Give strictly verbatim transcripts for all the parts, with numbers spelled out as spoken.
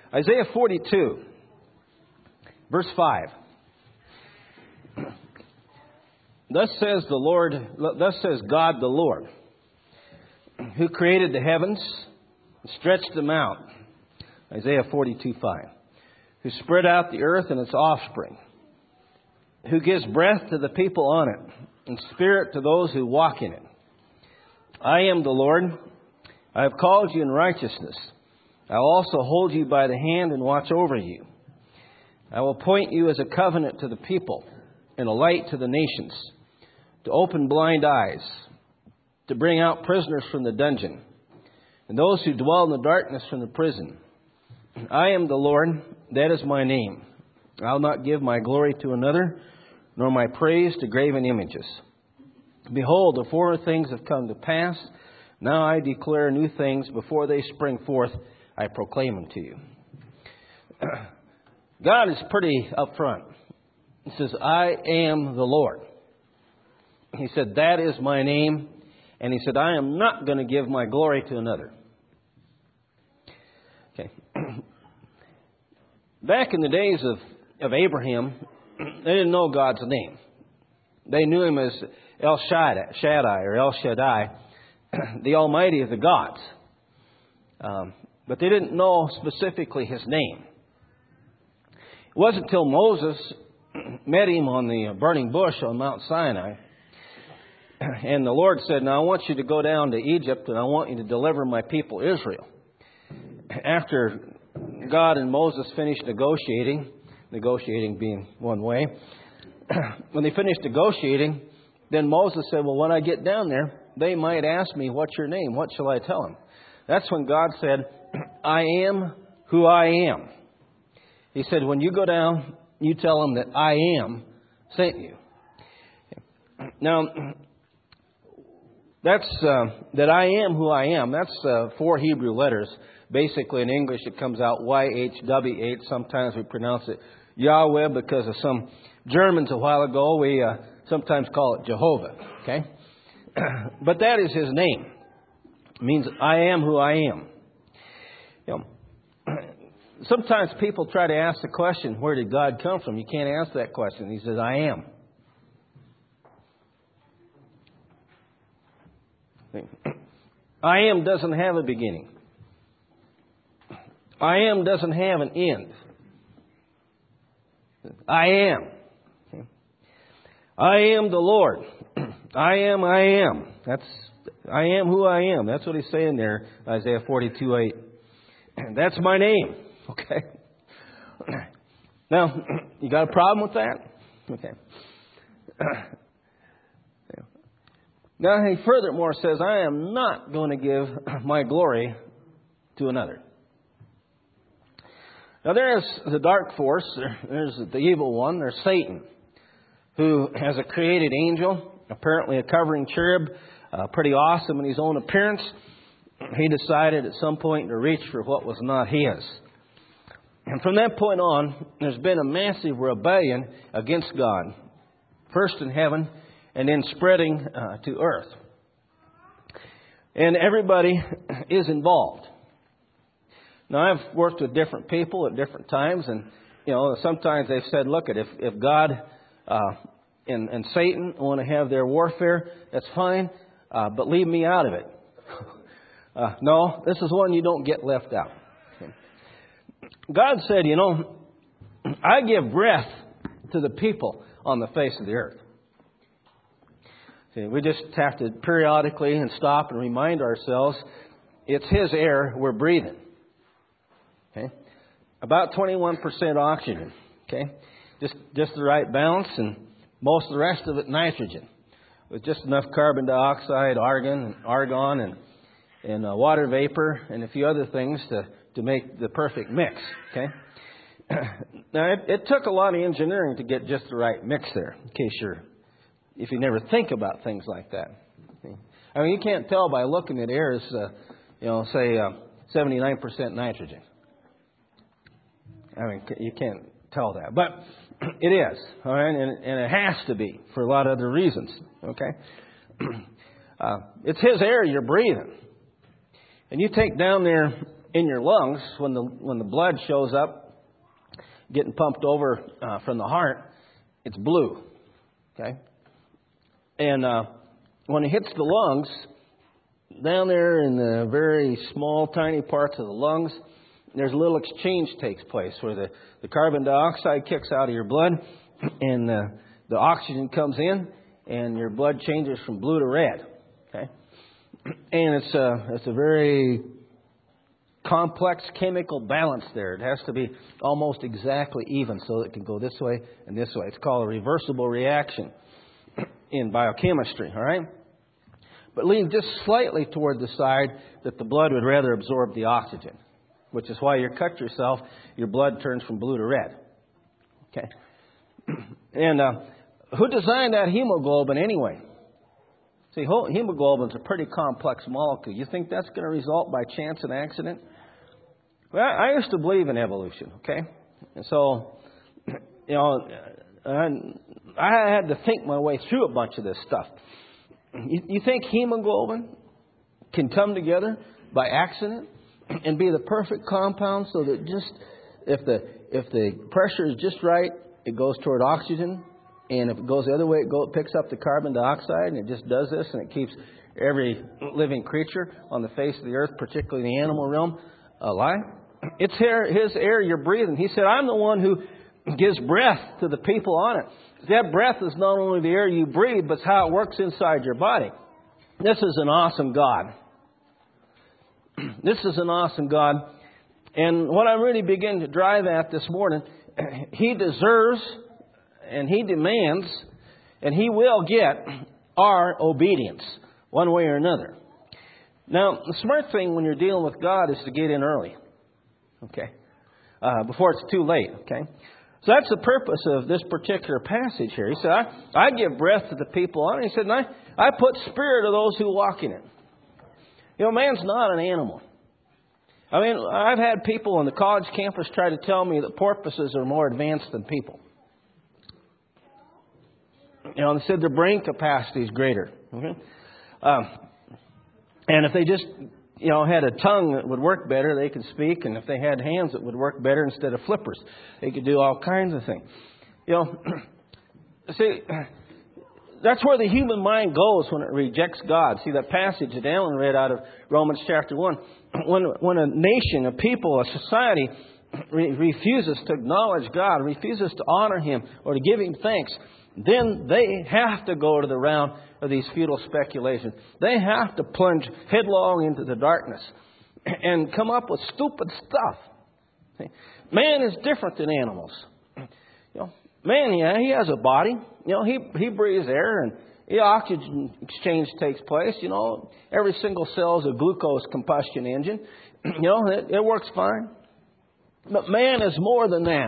Isaiah forty-two, verse five. Thus says the Lord, thus says God the Lord, who created the heavens and stretched them out. Isaiah forty-two, five. Who spread out the earth and its offspring. Who gives breath to the people on it and spirit to those who walk in it. I am the Lord. I have called you in righteousness. I will also hold you by the hand and watch over you. I will appoint you as a covenant to the people and a light to the nations, to open blind eyes, to bring out prisoners from the dungeon, and those who dwell in the darkness from the prison. I am the Lord, that is my name. I will not give my glory to another, nor my praise to graven images. Behold, the former things have come to pass. Now I declare new things. Before they spring forth, I proclaim them to you. God is pretty upfront. He says, I am the Lord. He said, that is my name. And He said, I am not going to give my glory to another. Okay. Back in the days of, of Abraham, they didn't know God's name. They knew Him as El Shaddai, Shaddai or El Shaddai, the Almighty of the gods. Um, but they didn't know specifically His name. It wasn't until Moses met Him on the burning bush on Mount Sinai, and the Lord said, now I want you to go down to Egypt and I want you to deliver my people Israel. After God and Moses finished negotiating, negotiating being one way, when they finished negotiating, then Moses said, well, when I get down there, they might ask me, what's your name? What shall I tell them? That's when God said, I am who I am. He said, when you go down, you tell them that I am sent you. Now, that's uh, that I am who I am. That's uh, four Hebrew letters. Basically, in English, it comes out Y H W H. Sometimes we pronounce it Yahweh because of some Germans a while ago. We uh, sometimes call it Jehovah. Okay, but that is His name. It means I am who I am. You know, sometimes people try to ask the question, where did God come from? You can't ask that question. He says, I am. I am doesn't have a beginning. I am doesn't have an end. I am. I am the Lord. I am, I am. That's I am who I am. That's what He's saying there, Isaiah forty-two, eight. That's my name. Okay. Now, you got a problem with that? Okay. Now, he furthermore says, I am not going to give my glory to another. Now, there's the dark force. There's the evil one. There's Satan, who has a created angel, apparently a covering cherub, uh, pretty awesome in his own appearance. He decided at some point to reach for what was not his. And from that point on, there's been a massive rebellion against God. First in heaven, and then spreading uh, to earth. And everybody is involved. Now, I've worked with different people at different times, and you know, sometimes they've said, look, if, if God uh, and, and Satan want to have their warfare, that's fine, uh, but leave me out of it. uh, no, this is one you don't get left out. God said, you know, I give breath to the people on the face of the earth. See, we just have to periodically and stop and remind ourselves it's His air we're breathing. Okay, about twenty-one percent oxygen. Okay, just just the right balance, and most of the rest of it nitrogen, with just enough carbon dioxide, argon, and argon, and and uh, water vapor, and a few other things to to make the perfect mix. Okay. Now it, it took a lot of engineering to get just the right mix there. In case you're If you never think about things like that. I mean, you can't tell by looking at air as, uh, you know, say uh, seventy-nine percent nitrogen. I mean, you can't tell that. But it is, all right? And, and it has to be for a lot of other reasons, okay? Uh, it's His air you're breathing. And you take down there in your lungs, when the when the blood shows up, getting pumped over uh, from the heart, it's blue. Okay? And uh, when it hits the lungs, down there in the very small, tiny parts of the lungs, there's a little exchange takes place where the, the carbon dioxide kicks out of your blood and uh, the oxygen comes in and your blood changes from blue to red. Okay? And it's a, it's a very complex chemical balance there. It has to be almost exactly even so that it can go this way and this way. It's called a reversible reaction in biochemistry. All right? But lean just slightly toward the side that the blood would rather absorb the oxygen, which is why you cut yourself, your blood turns from blue to red. Okay. And uh, who designed that hemoglobin anyway? See, hemoglobin's a pretty complex molecule. You think that's going to result by chance and accident? Well, I used to believe in evolution, okay? And so, you know, I, I had to think my way through a bunch of this stuff. You, you think hemoglobin can come together by accident and be the perfect compound so that just if the if the pressure is just right, it goes toward oxygen, and if it goes the other way, it, go, it picks up the carbon dioxide, and it just does this, and it keeps every living creature on the face of the earth, particularly the animal realm, alive. It's air, His air you're breathing. He said, I'm the one who gives breath to the people on it. That breath is not only the air you breathe, but it's how it works inside your body. This is an awesome God. This is an awesome God. And what I'm really beginning to drive at this morning, He deserves and He demands and He will get our obedience one way or another. Now, the smart thing when you're dealing with God is to get in early. Okay? Uh, before it's too late. Okay? So that's the purpose of this particular passage here. He said, I, I give breath to the people on it. He said, and I, I put spirit to those who walk in it. You know, man's not an animal. I mean, I've had people on the college campus try to tell me that porpoises are more advanced than people. You know, they said their brain capacity is greater. Okay? Um, and if they just, you know, had a tongue that would work better, they could speak. And if they had hands that would work better instead of flippers, they could do all kinds of things. You know, see, that's where the human mind goes when it rejects God. See, that passage that Alan read out of Romans chapter one. When, when a nation, a people, a society re- refuses to acknowledge God, refuses to honor Him or to give Him thanks, then they have to go to the round of these futile speculations. They have to plunge headlong into the darkness and come up with stupid stuff. Man is different than animals. You know, man, yeah, he has a body. You know, he he breathes air and the oxygen exchange takes place. You know, every single cell is a glucose combustion engine. You know, it, it works fine. But man is more than that.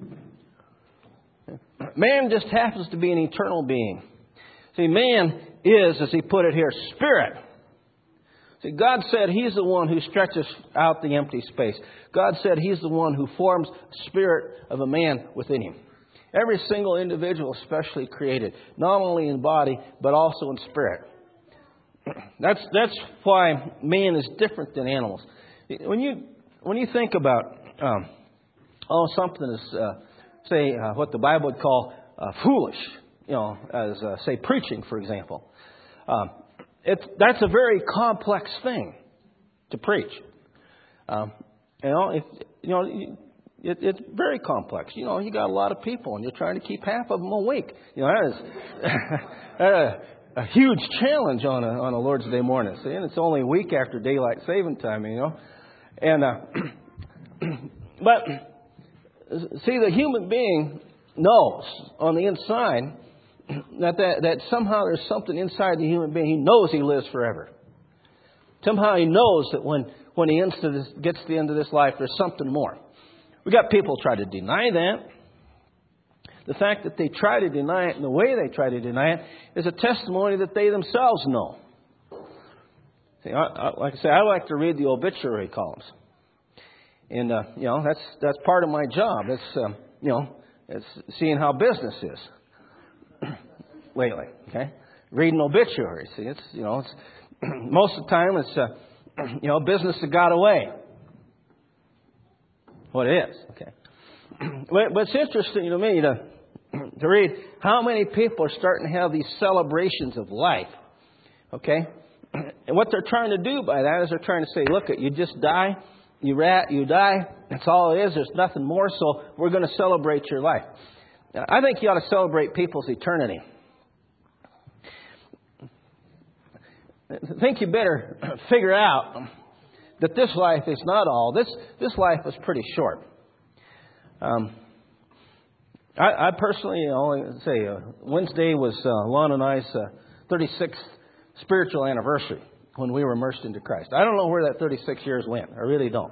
Man just happens to be an eternal being. See, man is, as he put it here, spirit. See, God said He's the one who stretches out the empty space. God said He's the one who forms the spirit of a man within him. Every single individual is specially created, not only in body, but also in spirit. That's that's why man is different than animals. When you when you think about um, oh something is uh, say uh, what the Bible would call uh, foolish, you know, as uh, say preaching, for example, um, it's that's a very complex thing to preach. Um, you know, if you know. It, it's very complex. You know, you got a lot of people, and you're trying to keep half of them awake. You know, that is a, a huge challenge on a on a Lord's Day morning. See, and it's only a week after daylight saving time. You know, and uh, but see, the human being knows on the inside that, that that somehow there's something inside the human being. He knows he lives forever. Somehow he knows that when when he ends to this, gets to the end of this life, there's something more. We got people try to deny that. The fact that they try to deny it and the way they try to deny it is a testimony that they themselves know. See, I, I, like I say, I like to read the obituary columns, and uh, you know that's that's part of my job. It's um, you know it's seeing how business is lately. Okay, reading obituaries. See, it's you know it's most of the time it's uh, you know business that got away. what it is. Okay. But, but it's interesting to me to, to read how many people are starting to have these celebrations of life. Okay? And what they're trying to do by that is they're trying to say, look, you just die, you rat, you die. That's all it is. There's nothing more. So we're going to celebrate your life. I think you ought to celebrate people's eternity. I think you better figure out that this life is not all. This this life is pretty short. Um, I, I personally, you know, say uh, Wednesday was uh, Lon and I's uh, thirty-sixth spiritual anniversary when we were immersed into Christ. I don't know where that thirty-six years went. I really don't.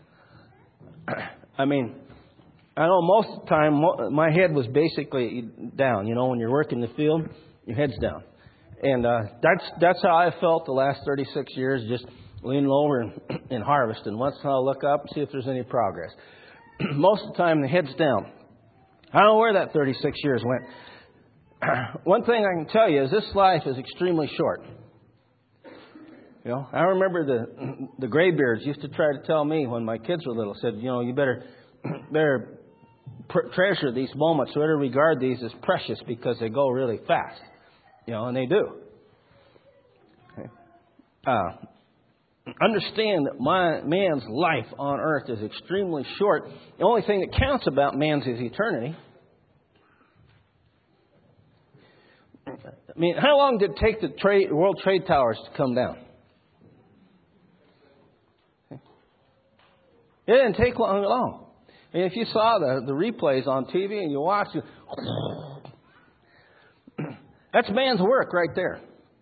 I mean, I know most of the time my head was basically down. You know, when you're working the field, your head's down. And uh, that's that's how I felt the last thirty-six years, just leaning over and, and harvesting. Once in a while, look up and see if there's any progress. Most of the time, the head's down. I don't know where that thirty-six years went. One thing I can tell you is this life is extremely short. You know, I remember the the graybeards used to try to tell me when my kids were little, said, you know, you better better pr- treasure these moments, you better regard these as precious because they go really fast. You know, and they do. Okay. Uh, understand that my man's life on earth is extremely short. The only thing that counts about man's is eternity. I mean, how long did it take the trade, World Trade Towers to come down? Okay. It didn't take long at all. I mean, if you saw the, the replays on T V and you watched it, that's man's work right there.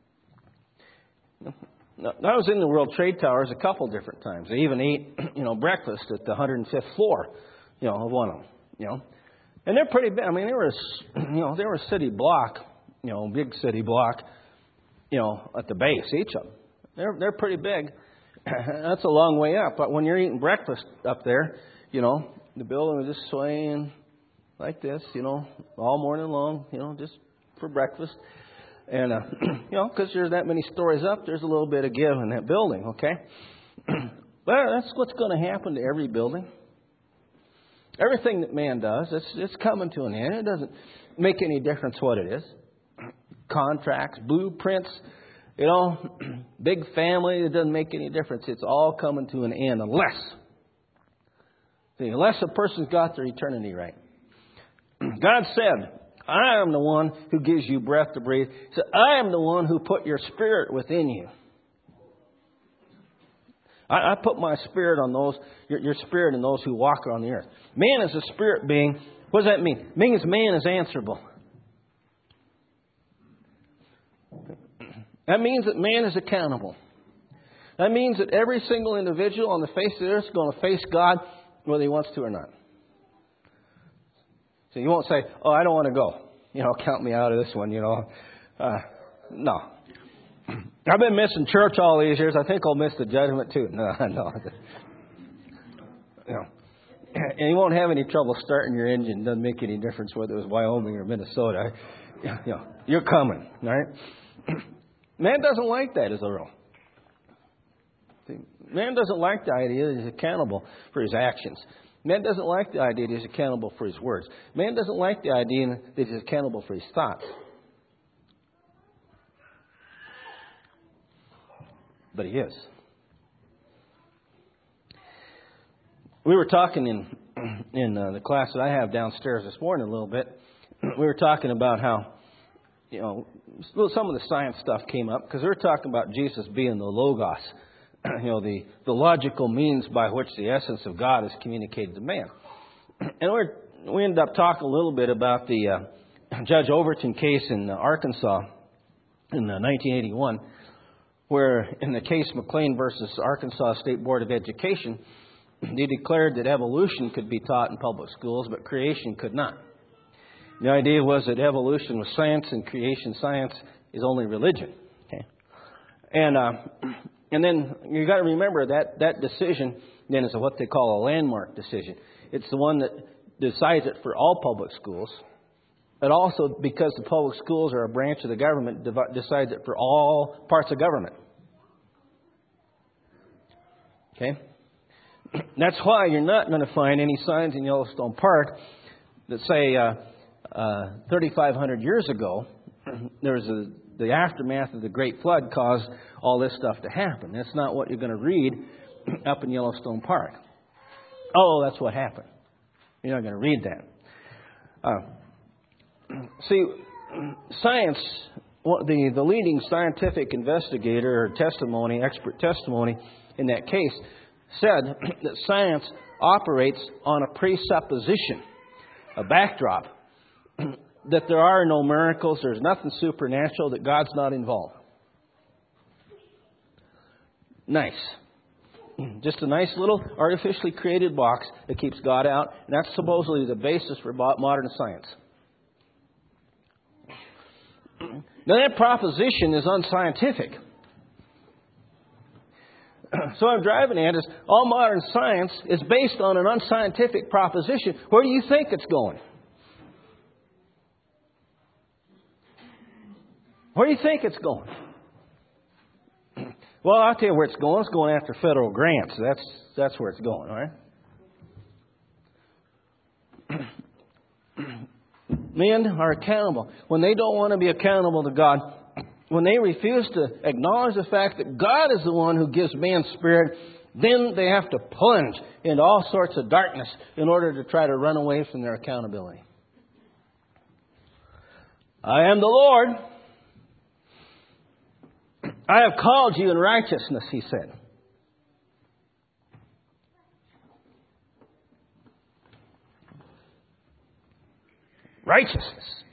I was in the World Trade Towers a couple different times. I even ate, you know, breakfast at the one hundred fifth floor, you know, of one of them, you know. And they're pretty big. I mean, they were, you know, they were a city block, you know, big city block, you know, at the base, each of them. They're they're pretty big. That's a long way up. But when you're eating breakfast up there, you know, the building was just swaying like this, you know, all morning long, you know, just for breakfast. And, uh, you know, because there's that many stories up, there's a little bit of give in that building, okay? But that's what's going to happen to every building. Everything that man does, it's, it's coming to an end. It doesn't make any difference what it is. Contracts, blueprints, you know, big family, it doesn't make any difference. It's all coming to an end unless, see, unless a person's got their eternity right. God said, I am the one who gives you breath to breathe. He said, I am the one who put your spirit within you. I, I put my spirit on those, your, your spirit in those who walk on the earth. Man is a spirit being. What does that mean? It means man is answerable. That means that man is accountable. That means that every single individual on the face of the earth is going to face God whether he wants to or not. So you won't say, oh, I don't want to go. You know, count me out of this one, you know. Uh, no. I've been missing church all these years. I think I'll miss the judgment too. No, no. You know. And you won't have any trouble starting your engine. It doesn't make any difference whether it was Wyoming or Minnesota. You know, you're coming, all right? Man doesn't like that as a rule. Man doesn't like the idea that he's accountable for his actions. Man doesn't like the idea that he's accountable for his words. Man doesn't like the idea that he's accountable for his thoughts. But he is. We were talking in in uh, the class that I have downstairs this morning a little bit. We were talking about how, you know, some of the science stuff came up because we were talking about Jesus being the Logos. You know, the, the logical means by which the essence of God is communicated to man. And we're, we ended up talking a little bit about the uh, Judge Overton case in uh, Arkansas in uh, nineteen eighty-one, where in the case McLean versus Arkansas State Board of Education, they declared that evolution could be taught in public schools, but creation could not. The idea was that evolution was science and creation science is only religion. Okay? And... Uh, And then you got to remember that that decision then is what they call a landmark decision. It's the one that decides it for all public schools. But also because the public schools are a branch of the government, decides it for all parts of government. Okay? That's why you're not going to find any signs in Yellowstone Park that say uh, uh, thirty-five hundred years ago, there was a, the aftermath of the Great Flood caused all this stuff to happen. That's not what you're going to read up in Yellowstone Park. Oh, that's what happened. You're not going to read that. Uh, see, science, the, the leading scientific investigator or testimony, expert testimony in that case, said that science operates on a presupposition, a backdrop, that there are no miracles, there's nothing supernatural, that God's not involved. Nice. Just a nice little artificially created box that keeps God out, and that's supposedly the basis for modern science. Now that proposition is unscientific. So I'm driving at is all modern science is based on an unscientific proposition. Where do you think it's going? Where do you think it's going? Well, I'll tell you where it's going. It's going after federal grants. That's that's where it's going, all right? Men are accountable. When they don't want to be accountable to God, when they refuse to acknowledge the fact that God is the one who gives man spirit, then they have to plunge into all sorts of darkness in order to try to run away from their accountability. I am the Lord. I have called you in righteousness, he said. Righteousness.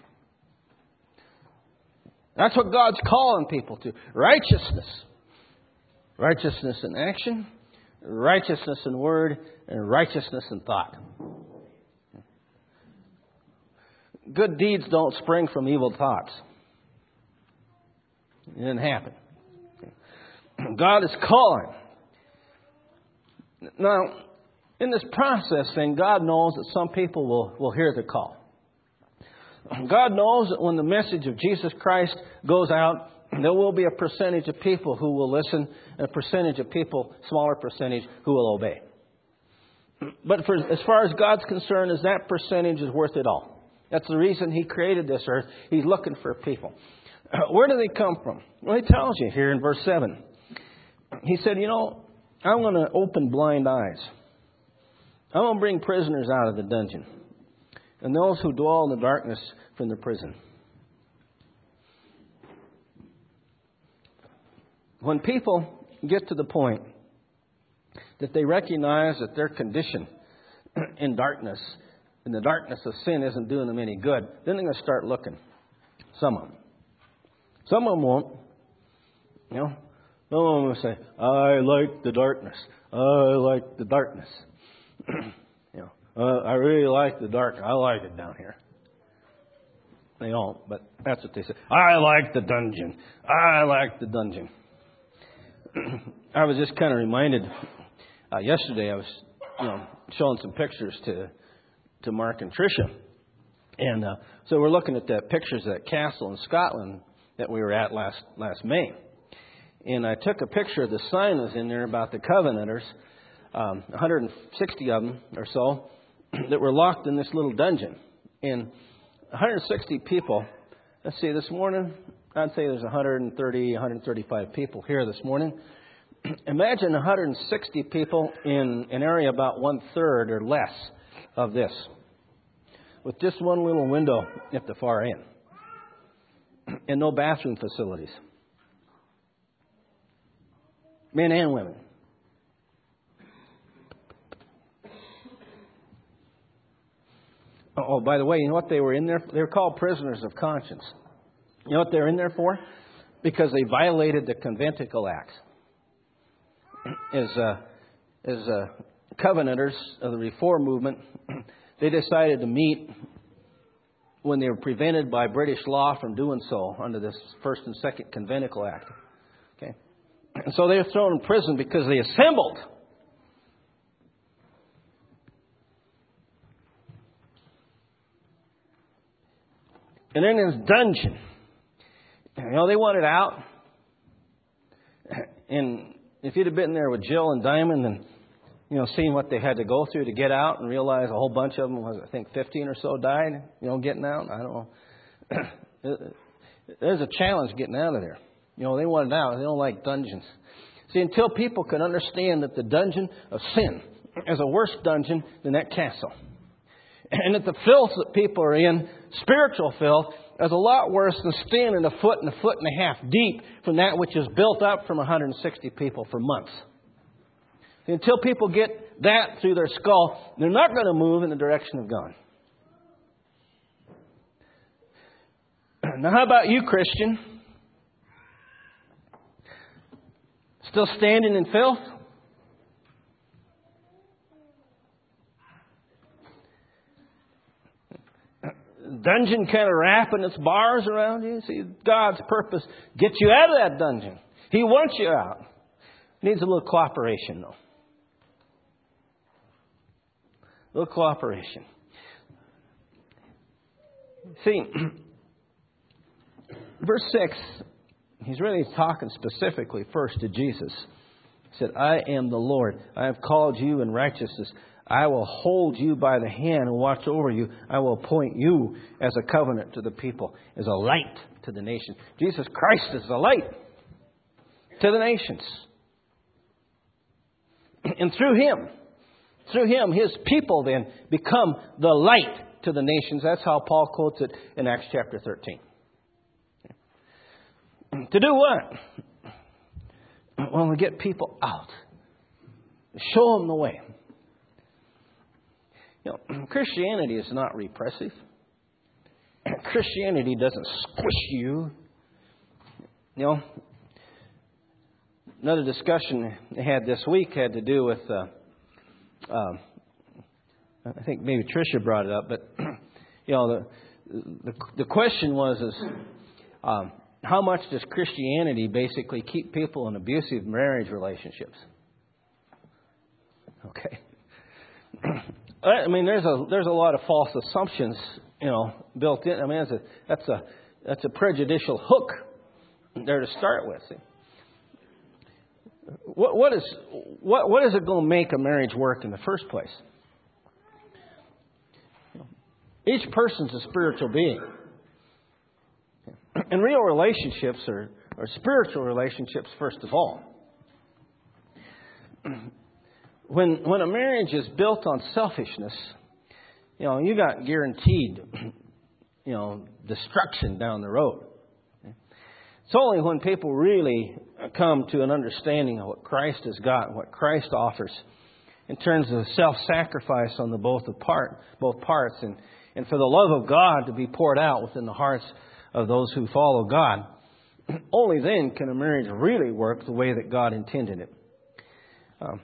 That's what God's calling people to. Righteousness. Righteousness in action, righteousness in word, and righteousness in thought. Good deeds don't spring from evil thoughts. It didn't happen. God is calling. Now, in this process, then, God knows that some people will, will hear the call. God knows that when the message of Jesus Christ goes out, there will be a percentage of people who will listen and a percentage of people, smaller percentage, who will obey. But for, as far as God's concerned, is that percentage is worth it all. That's the reason He created this earth. He's looking for people. Where do they come from? Well, He tells you here in verse seven. He said, you know, I'm going to open blind eyes. I'm going to bring prisoners out of the dungeon, and those who dwell in the darkness from the prison. When people get to the point that they recognize that their condition in darkness, in the darkness of sin, isn't doing them any good, then they're going to start looking. Some of them. Some of them won't. You know, some of them will say, I like the darkness. I like the darkness. you know, uh, I really like the dark. I like it down here. They don't, but that's what they say. I like the dungeon. I like the dungeon. I was just kind of reminded uh, yesterday. I was, you know, showing some pictures to to Mark and Tricia, and uh, so we're looking at the pictures of that castle in Scotland that we were at last last May. And I took a picture of the sign that was in there about the Covenanters, um, one hundred sixty of them or so, that were locked in this little dungeon. And one hundred sixty people, let's see, this morning, I'd say there's one hundred thirty, one hundred thirty-five people here this morning. Imagine one hundred sixty people in an area about one-third or less of this, with just one little window at the far end, and no bathroom facilities. Men and women. Oh, by the way, you know what they were in there for? They were called prisoners of conscience. You know what they're in there for? Because they violated the Conventicle Act. As uh, as uh, Covenanters of the Reform movement, they decided to meet when they were prevented by British law from doing so under this First and Second Conventicle Act. Okay. And so they were thrown in prison because they assembled. And in this dungeon, you know, they wanted out. And if you'd have been there with Jill and Diamond, then you know, seeing what they had to go through to get out and realize a whole bunch of them, was I think fifteen or so died, you know, getting out. I don't know. There's a challenge getting out of there. You know, they wanted out. They don't like dungeons. See, until people can understand that the dungeon of sin is a worse dungeon than that castle. And that the filth that people are in, spiritual filth, is a lot worse than standing a foot and a foot and a half deep from that which is built up from one hundred sixty people for months. Until people get that through their skull, they're not going to move in the direction of God. Now, how about you, Christian? Still standing in filth? Dungeon kind of wrapping its bars around you. See, God's purpose gets you out of that dungeon. He wants you out. Needs a little cooperation, though. A little cooperation. See, verse six, he's really talking specifically first to Jesus. He said, I am the Lord. I have called you in righteousness. I will hold you by the hand and watch over you. I will appoint you as a covenant to the people, as a light to the nations. Jesus Christ is the light to the nations. And through Him, through Him, His people then become the light to the nations. That's how Paul quotes it in Acts chapter thirteen. To do what? Well, to get people out. Show them the way. You know, Christianity is not repressive. Christianity doesn't squish you. You know, another discussion I had this week had to do with, uh, uh, I think maybe Tricia brought it up, but you know, the the, the question was is um, how much does Christianity basically keep people in abusive marriage relationships? Okay. I mean, there's a there's a lot of false assumptions, you know, built in. I mean, that's a that's a that's a prejudicial hook there to start with. See? What what is what what is it going to make a marriage work in the first place? Each person's a spiritual being, and real relationships are are spiritual relationships first of all. When when a marriage is built on selfishness, you know, you got guaranteed, you know, destruction down the road. It's only when people really come to an understanding of what Christ has got and what Christ offers in terms of self-sacrifice on the both of part both parts and, and for the love of God to be poured out within the hearts of those who follow God. Only then can a marriage really work the way that God intended it. Um,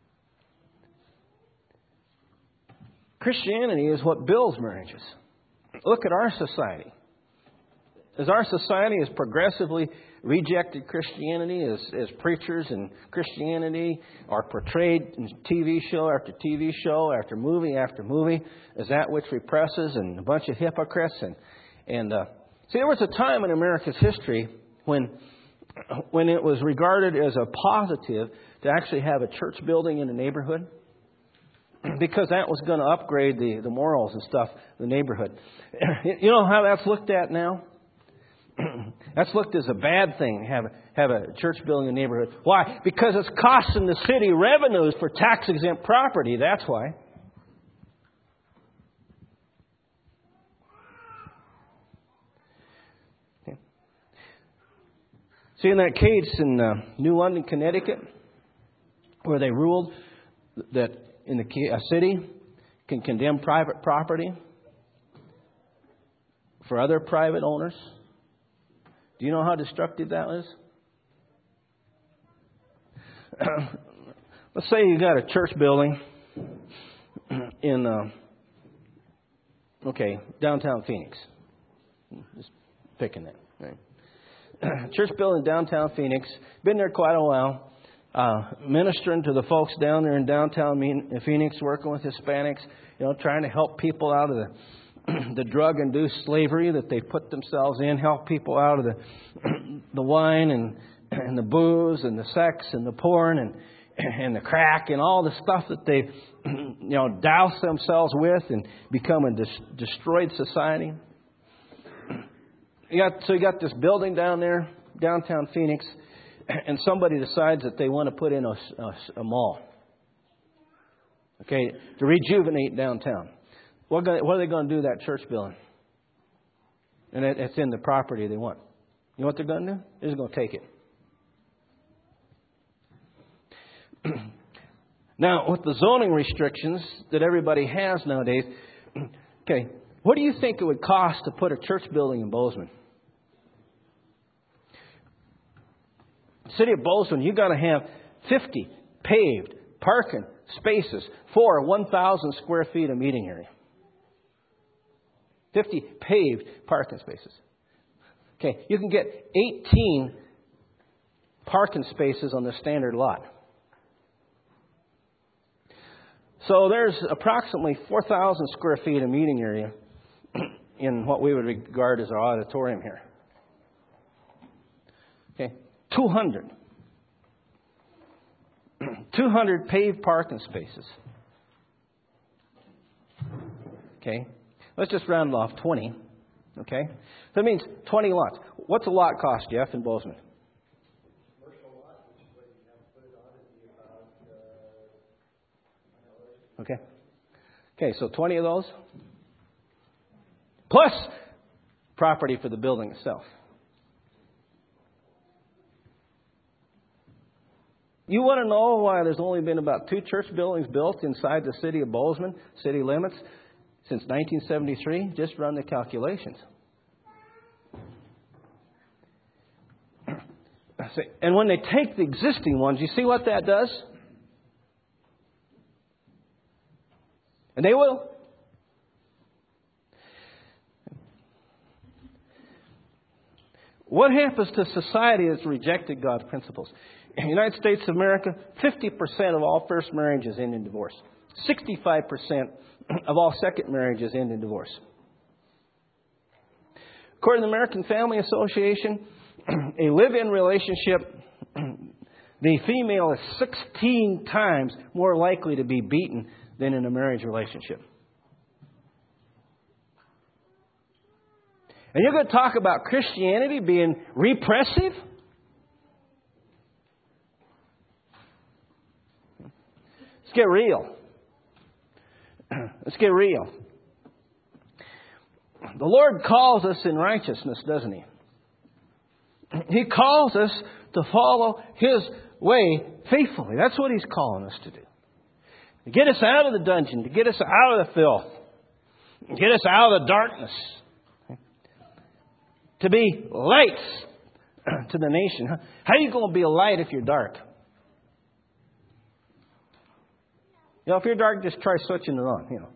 Christianity is what builds marriages. Look at our society. As our society has progressively rejected Christianity, as, as preachers and Christianity are portrayed in T V show after T V show, after movie after movie, as that which represses and a bunch of hypocrites. And, and uh, see, there was a time in America's history when, when it was regarded as a positive to actually have a church building in a neighborhood. Because that was going to upgrade the, the morals and stuff in the neighborhood. You know how that's looked at now? That's looked as a bad thing, have, have a church building in the neighborhood. Why? Because it's costing the city revenues for tax-exempt property. That's why. Okay. See, in that case in uh, New London, Connecticut, where they ruled that in the a city can condemn private property for other private owners. Do you know how destructive that is? Let's say you got a church building in, uh, okay, downtown Phoenix. Just picking that. Right? Church building downtown Phoenix. Been there quite a while. Uh, ministering to the folks down there in downtown Phoenix, working with Hispanics, you know, trying to help people out of the the drug-induced slavery that they put themselves in, help people out of the the wine and and the booze and the sex and the porn and and the crack and all the stuff that they, you know, douse themselves with and become a dis- destroyed society. You got, so you got this building down there, downtown Phoenix, and somebody decides that they want to put in a, a, a mall. Okay, to rejuvenate downtown. What, what are they going to do to that church building? And it, it's in the property they want. You know what they're going to do? They're just going to take it. Now, with the zoning restrictions that everybody has nowadays, okay, what do you think it would cost to put a church building in Bozeman? City of Bozeman, you got to have fifty paved parking spaces for one thousand square feet of meeting area. fifty paved parking spaces. Okay, you can get eighteen parking spaces on the standard lot. So there's approximately four thousand square feet of meeting area in what we would regard as our auditorium here. Okay, two hundred. two hundred paved parking spaces. Okay, let's just round it off twenty. Okay, that means twenty lots. What's a lot cost, Jeff, in Bozeman? Okay. Okay, so twenty of those. Plus property for the building itself. You want to know why there's only been about two church buildings built inside the city of Bozeman, city limits, since nineteen seventy-three? Just run the calculations. And when they take the existing ones, you see what that does? And they will. What happens to society that's rejected God's principles? In the United States of America, fifty percent of all first marriages end in divorce. sixty-five percent of all second marriages end in divorce. According to the American Family Association, a live-in relationship, the female is sixteen times more likely to be beaten than in a marriage relationship. And you're going to talk about Christianity being repressive? Let's get real. Let's get real. The Lord calls us in righteousness, doesn't He? He calls us to follow His way faithfully. That's what He's calling us to do. To get us out of the dungeon, to get us out of the filth, to get us out of the darkness, to be lights to the nation. How are you going to be a light if you're dark? You know, if you're dark, just try switching it on, you know.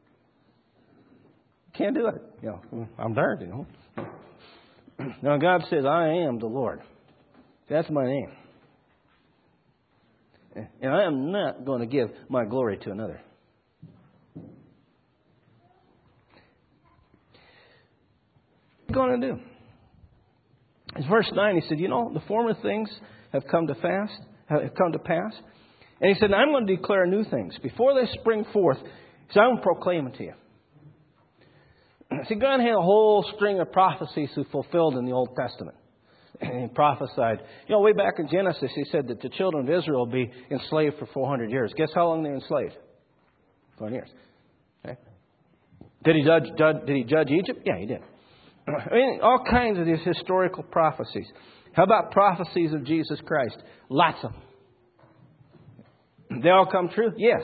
Can't do it. You know, I'm dark, you know. Now God says, I am the Lord. That's my name. And I am not going to give my glory to another. What are you going to do? In verse nine, he said, you know, the former things have come to fast, have come to pass. And he said, I'm going to declare new things. Before they spring forth, he said, I'm going to proclaim it to you. See, God had a whole string of prophecies He fulfilled in the Old Testament. And He prophesied. You know, way back in Genesis, He said that the children of Israel will be enslaved for four hundred years. Guess how long they were enslaved? four hundred years. Okay. Did He judge, judge, did He judge Egypt? Yeah, He did. I mean, all kinds of these historical prophecies. How about prophecies of Jesus Christ? Lots of them. They all come true? Yes.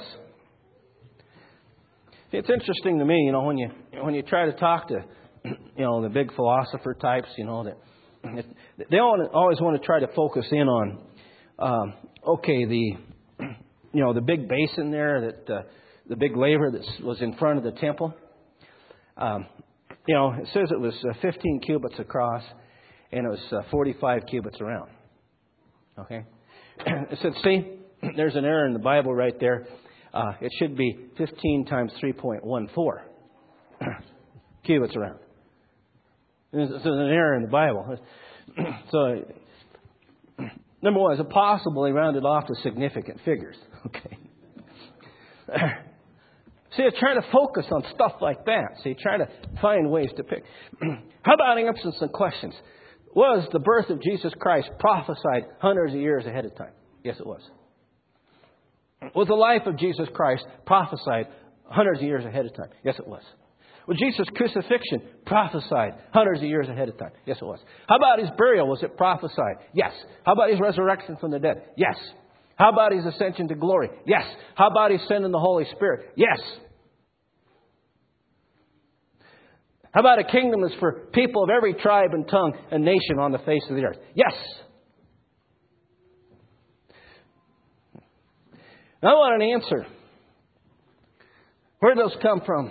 It's interesting to me, you know, when you when you try to talk to, you know, the big philosopher types, you know, that they always want to try to focus in on, um, okay, the, you know, the big basin there, that uh, the big laver that was in front of the temple. Um, you know, it says it was uh, fifteen cubits across, and it was uh, forty-five cubits around. Okay, it said, see, there's an error in the Bible right there. Uh, it should be fifteen times three point one four cubits around. There's, there's an error in the Bible. So, Number one, is it possible they rounded off to significant figures? Okay. See, they're trying to focus on stuff like that. See, trying to find ways to pick. How about answering some questions? Was the birth of Jesus Christ prophesied hundreds of years ahead of time? Yes, it was. Was the life of Jesus Christ prophesied hundreds of years ahead of time? Yes, it was. Was Jesus' crucifixion prophesied hundreds of years ahead of time? Yes, it was. How about His burial? Was it prophesied? Yes. How about His resurrection from the dead? Yes. How about His ascension to glory? Yes. How about His sending the Holy Spirit? Yes. How about a kingdom that's for people of every tribe and tongue and nation on the face of the earth? Yes. I want an answer. Where did those come from?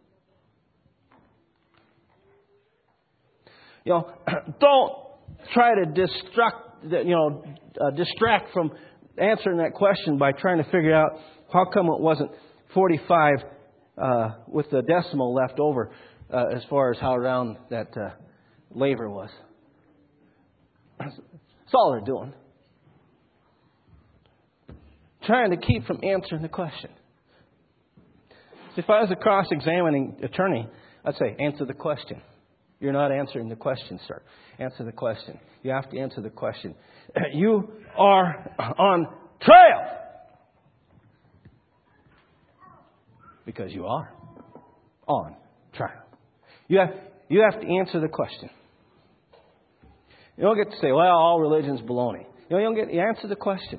You know, don't try to distract, you know, uh, distract from answering that question by trying to figure out how come it wasn't forty-five uh, with the decimal left over uh, as far as how round that uh, laver was. That's all they're doing. Trying to keep from answering the question. If I was a cross-examining attorney, I'd say, answer the question. You're not answering the question, sir. Answer the question. You have to answer the question. You are on trial. Because you are on trial. You have, you have to answer the question. You don't get to say, well, all religion's baloney. You, know, you don't get. You answer the question.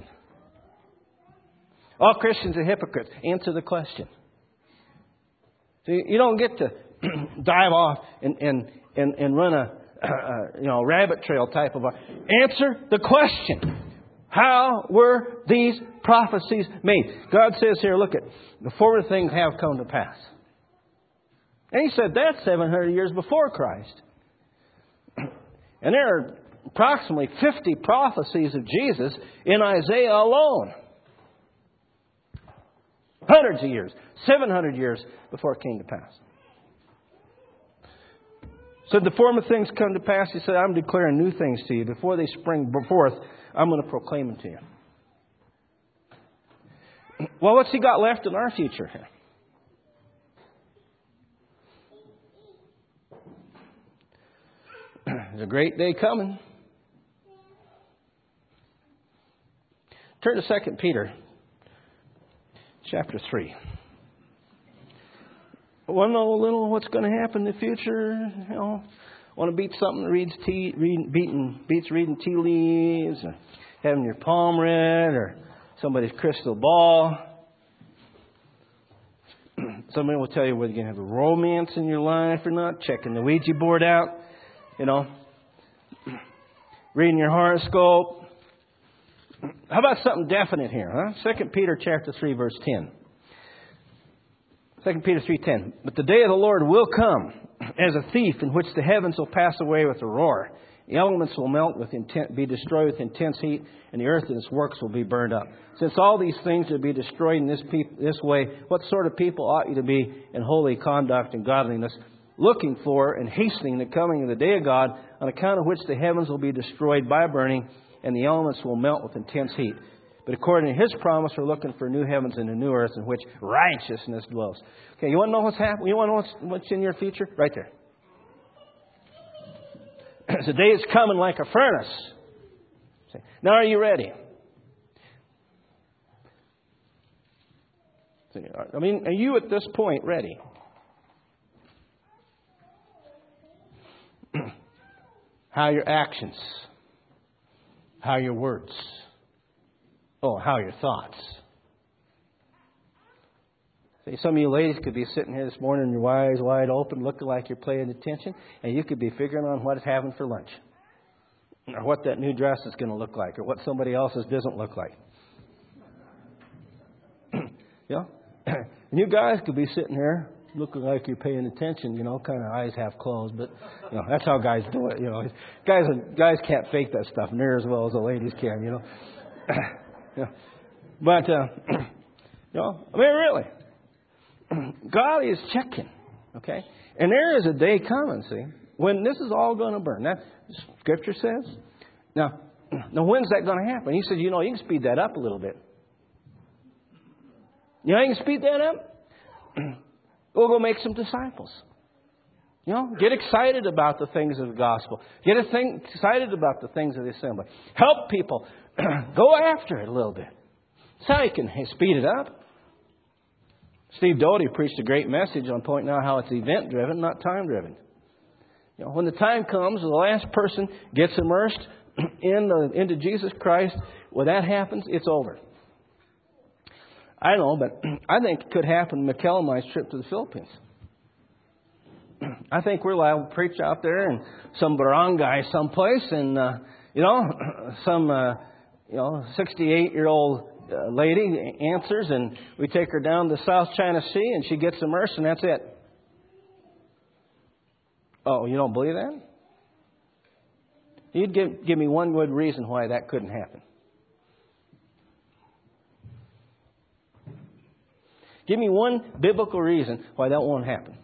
All Christians are hypocrites. Answer the question. So you, you don't get to dive off and and and, and run a uh, you know rabbit trail type of a. Answer the question. How were these prophecies made? God says here, look at the former things have come to pass. And He said that's seven hundred years before Christ. And there are approximately fifty prophecies of Jesus in Isaiah alone. Hundreds of years, seven hundred years before it came to pass. So the former things come to pass. He said, I'm declaring new things to you. Before they spring forth, I'm going to proclaim them to you. Well, what's He got left in our future here? There's a great day coming. Turn to Second Peter chapter three. Want to know a little what's going to happen in the future? You know, want to beat something that reads tea, read, beating, beats reading tea leaves, or having your palm read, or somebody's crystal ball. Somebody will tell you whether you're going to have a romance in your life or not. Checking the Ouija board out, you know, reading your horoscope. How about something definite here, huh? Second Peter chapter three, verse ten. Second Peter three ten. But the day of the Lord will come as a thief, in which the heavens will pass away with a roar. The elements will melt with intent, be destroyed with intense heat, and the earth and its works will be burned up. Since all these things will be destroyed in this peop- this way, what sort of people ought you to be in holy conduct and godliness, looking for and hastening the coming of the day of God, on account of which the heavens will be destroyed by burning, and the elements will melt with intense heat. But according to His promise, we're looking for new heavens and a new earth in which righteousness dwells. Okay, you want to know what's happening? You want to know what's, what's in your future? Right there. The day is coming like a furnace. Now, are you ready? I mean, are you at this point ready? How are your actions? How are your words? Oh, how are your thoughts? See, some of you ladies could be sitting here this morning, your eyes wide open, looking like you're paying attention, and you could be figuring on what is having for lunch, or what that new dress is going to look like, or what somebody else's doesn't look like. Yeah, and you guys could be sitting here looking like you're paying attention, you know, kind of eyes half closed, but you know that's how guys do it. You know, guys guys can't fake that stuff near as well as the ladies can. You know, yeah. But uh, you know, I mean, really. God is checking, okay? And there is a day coming, see, when this is all going to burn. That Scripture says. Now, Now, when's that going to happen? He said, you know, you can speed that up a little bit. You know, you can speed that up. We'll go make some disciples. You know, get excited about the things of the gospel. Get a thing, excited about the things of the assembly. Help people. Go after it a little bit. That's how you can speed it up. Steve Doty preached a great message on pointing out how it's event-driven, not time-driven. You know, when the time comes, the last person gets immersed in the, into Jesus Christ, when that happens, it's over. I don't know, but I think it could happen in McKellamite's trip to the Philippines. I think we're liable to preach out there and some barangay someplace, and uh, you know, some uh, you know sixty-eight-year-old uh, lady answers, and we take her down to the South China Sea, and she gets immersed, and that's it. Oh, you don't believe that? You'd give give me one good reason why that couldn't happen. Give me one biblical reason why that won't happen.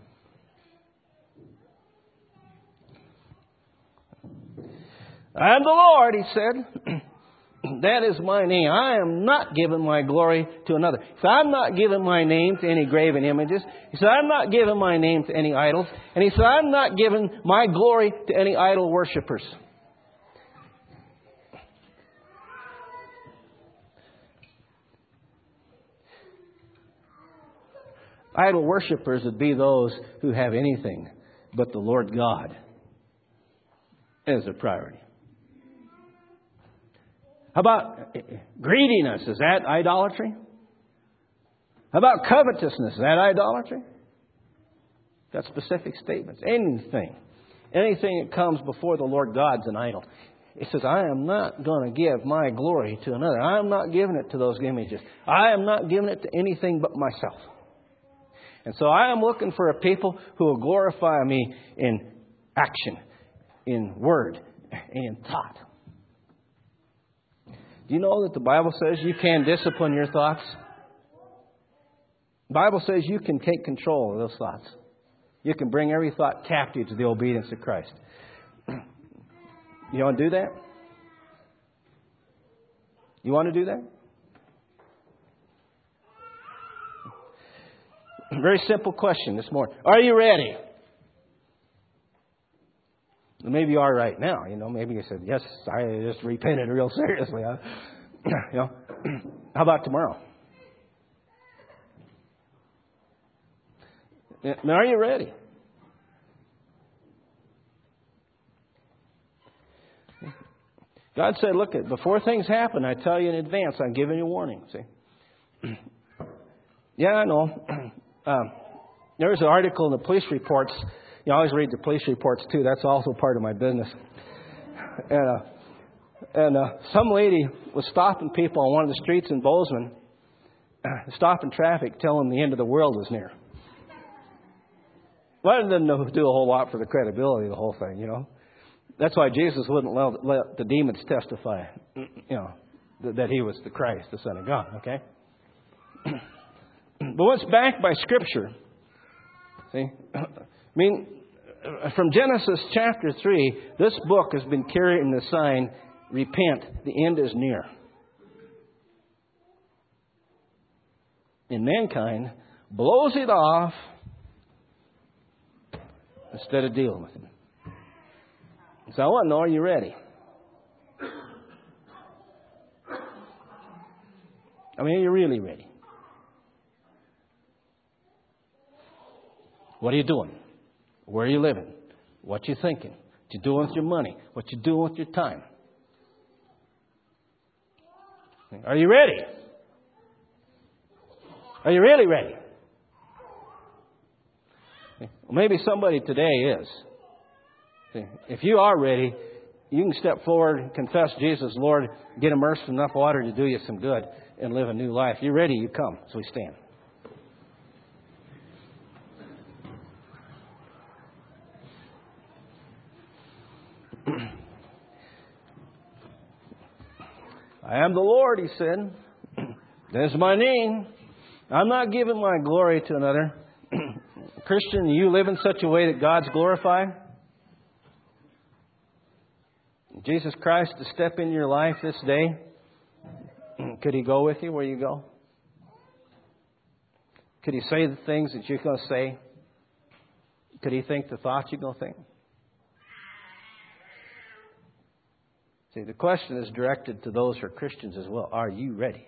I am the Lord, He said. That is my name. I am not giving my glory to another. He said, I'm not giving my name to any graven images. He said, I'm not giving my name to any idols. And He said, I'm not giving my glory to any idol worshippers. Idol worshippers would be those who have anything but the Lord God as a priority. How about greediness? Is that idolatry? How about covetousness? Is that idolatry? Got specific statements. Anything. Anything that comes before the Lord God's an idol. It says, I am not going to give my glory to another. I am not giving it to those images. I am not giving it to anything but myself. And so I am looking for a people who will glorify me in action, in word, and in thought. Do you know that the Bible says you can discipline your thoughts? The Bible says you can take control of those thoughts. You can bring every thought captive to the obedience of Christ. You want to do that? You want to do that? Very simple question this morning. Are you ready? Maybe you are right now. You know, maybe you said, yes, I just repented real seriously. Huh? You know, how about tomorrow? Are you ready? God said, look, before things happen, I tell you in advance, I'm giving you warning. See? Yeah, I know. Um, there was an article in the police reports. You always read the police reports, too. That's also part of my business. And, uh, and uh, some lady was stopping people on one of the streets in Bozeman, uh, stopping traffic, telling them the end of the world was near. Well, it didn't do a whole lot for the credibility of the whole thing, you know. That's why Jesus wouldn't let, let the demons testify, you know, that, that He was the Christ, the Son of God, okay? But what's backed by Scripture? See? I mean, from Genesis chapter three, this book has been carrying the sign, repent, the end is near. And mankind blows it off instead of dealing with it. So I want to know, are you ready? I mean, are you really ready? What are you doing? Where are you living? What you thinking? What you doing with your money? What you doing with your time? Are you ready? Are you really ready? Well, maybe somebody today is. If you are ready, you can step forward and confess Jesus, Lord, get immersed in enough water to do you some good and live a new life. You're ready, you come. So we stand. I am the Lord, He said. That's my name. I'm not giving my glory to another. Christian, you live in such a way that God's glorified? Jesus Christ to step in your life this day, could He go with you where you go? Could He say the things that you're going to say? Could He think the thoughts you're going to think? See, the question is directed to those who are Christians as well. Are you ready?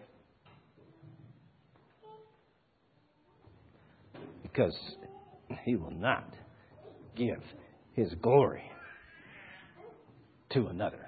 Because He will not give His glory to another.